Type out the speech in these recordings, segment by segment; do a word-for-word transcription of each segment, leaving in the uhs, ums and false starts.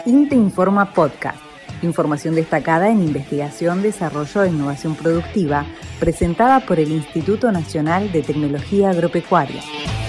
INTA Informa Podcast. Información destacada en investigación, desarrollo e innovación productiva, presentada por el Instituto Nacional de Tecnología Agropecuaria.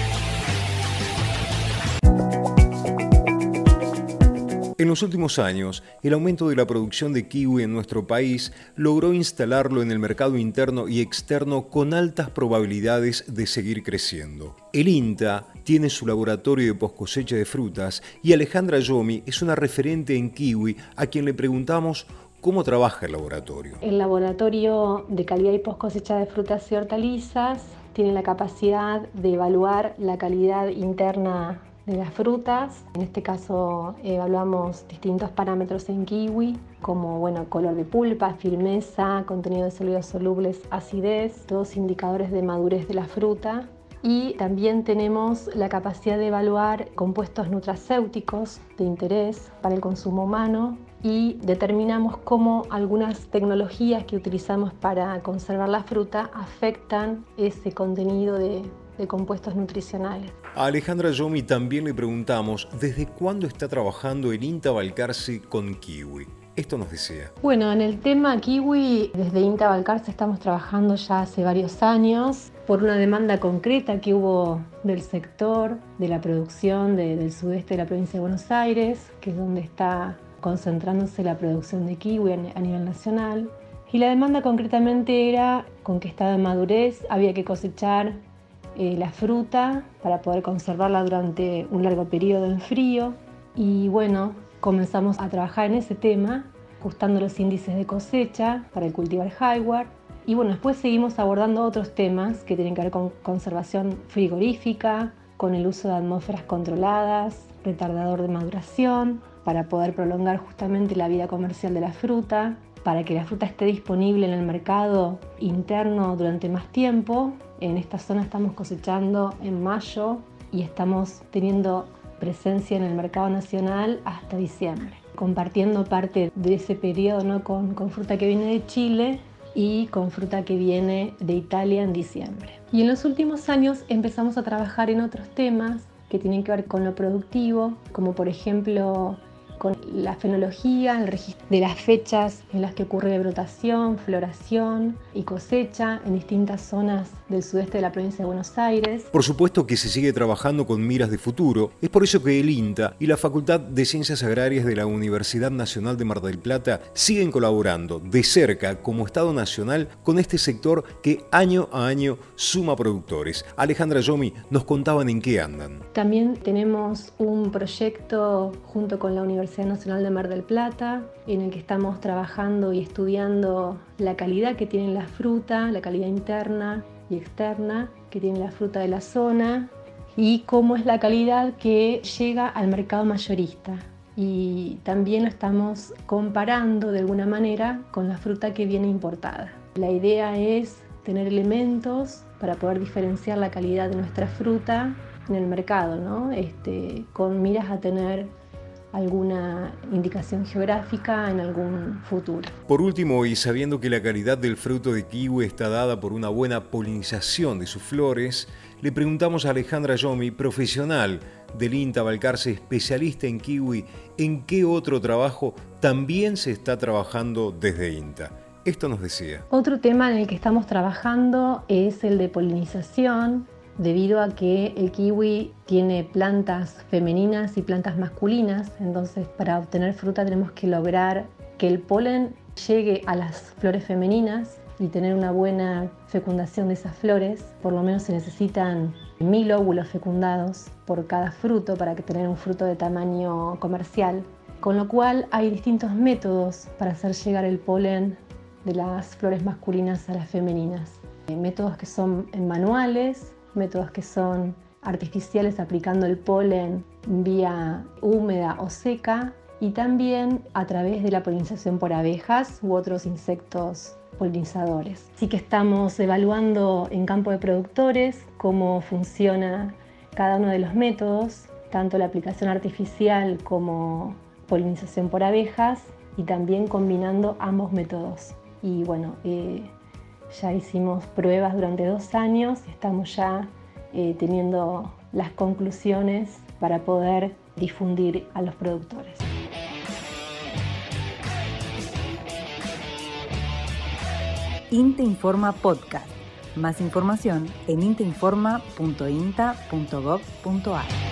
En los últimos años, el aumento de la producción de kiwi en nuestro país logró instalarlo en el mercado interno y externo con altas probabilidades de seguir creciendo. El INTA tiene su laboratorio de poscosecha de frutas y Alejandra Yomi es una referente en kiwi a quien le preguntamos cómo trabaja el laboratorio. El laboratorio de calidad y poscosecha de frutas y hortalizas tiene la capacidad de evaluar la calidad interna de las frutas. En este caso evaluamos distintos parámetros en kiwi, como bueno, color de pulpa, firmeza, contenido de sólidos solubles, acidez, todos indicadores de madurez de la fruta. Y también tenemos la capacidad de evaluar compuestos nutracéuticos de interés para el consumo humano y determinamos cómo algunas tecnologías que utilizamos para conservar la fruta afectan ese contenido de, de compuestos nutricionales. A Alejandra Yomi también le preguntamos desde cuándo está trabajando el INTA Balcarce con kiwi. Esto nos decía. Bueno, en el tema kiwi, desde INTA Balcarce estamos trabajando ya hace varios años por una demanda concreta que hubo del sector, de la producción de, del sudeste de la provincia de Buenos Aires, que es donde está concentrándose la producción de kiwi a nivel nacional. Y la demanda concretamente era con qué estado de madurez había que cosechar eh, la fruta para poder conservarla durante un largo periodo en frío. Y bueno, comenzamos a trabajar en ese tema, ajustando los índices de cosecha para el cultivar Highward. Y bueno, después seguimos abordando otros temas que tienen que ver con conservación frigorífica, con el uso de atmósferas controladas, retardador de maduración, para poder prolongar justamente la vida comercial de la fruta, para que la fruta esté disponible en el mercado interno durante más tiempo. En esta zona estamos cosechando en mayo y estamos teniendo presencia en el mercado nacional hasta diciembre, compartiendo parte de ese periodo, ¿no? con, con fruta que viene de Chile y con fruta que viene de Italia en diciembre. Y en los últimos años empezamos a trabajar en otros temas que tienen que ver con lo productivo, como por ejemplo con la fenología, el registro de las fechas en las que ocurre brotación, floración y cosecha en distintas zonas del sudeste de la provincia de Buenos Aires. Por supuesto que se sigue trabajando con miras de futuro. Es por eso que el INTA y la Facultad de Ciencias Agrarias de la Universidad Nacional de Mar del Plata siguen colaborando de cerca como Estado Nacional con este sector que año a año suma productores. Alejandra Yomi nos contaban en qué andan. También tenemos un proyecto junto con la Universidad Nacional de Mar del Plata, en el que estamos trabajando y estudiando la calidad que tiene la fruta, la calidad interna y externa que tiene la fruta de la zona y cómo es la calidad que llega al mercado mayorista. Y también lo estamos comparando de alguna manera con la fruta que viene importada. La idea es tener elementos para poder diferenciar la calidad de nuestra fruta en el mercado, ¿no? Este, con miras a tener alguna indicación geográfica en algún futuro. Por último, y sabiendo que la calidad del fruto de kiwi está dada por una buena polinización de sus flores, le preguntamos a Alejandra Yomi, profesional del INTA Balcarce, especialista en kiwi, en qué otro trabajo también se está trabajando desde INTA. Esto nos decía. Otro tema en el que estamos trabajando es el de polinización, debido a que el kiwi tiene plantas femeninas y plantas masculinas. Entonces, para obtener fruta tenemos que lograr que el polen llegue a las flores femeninas y tener una buena fecundación de esas flores. Por lo menos se necesitan mil óvulos fecundados por cada fruto para que tener un fruto de tamaño comercial. Con lo cual hay distintos métodos para hacer llegar el polen de las flores masculinas a las femeninas. Hay métodos que son manuales, métodos que son artificiales aplicando el polen vía húmeda o seca y también a través de la polinización por abejas u otros insectos polinizadores. Así que estamos evaluando en campo de productores cómo funciona cada uno de los métodos, tanto la aplicación artificial como polinización por abejas y también combinando ambos métodos. Y bueno, eh, ya hicimos pruebas durante dos años y estamos ya eh, teniendo las conclusiones para poder difundir a los productores. INTA Informa Podcast. Más información en inteinforma punto inta punto gov punto ar.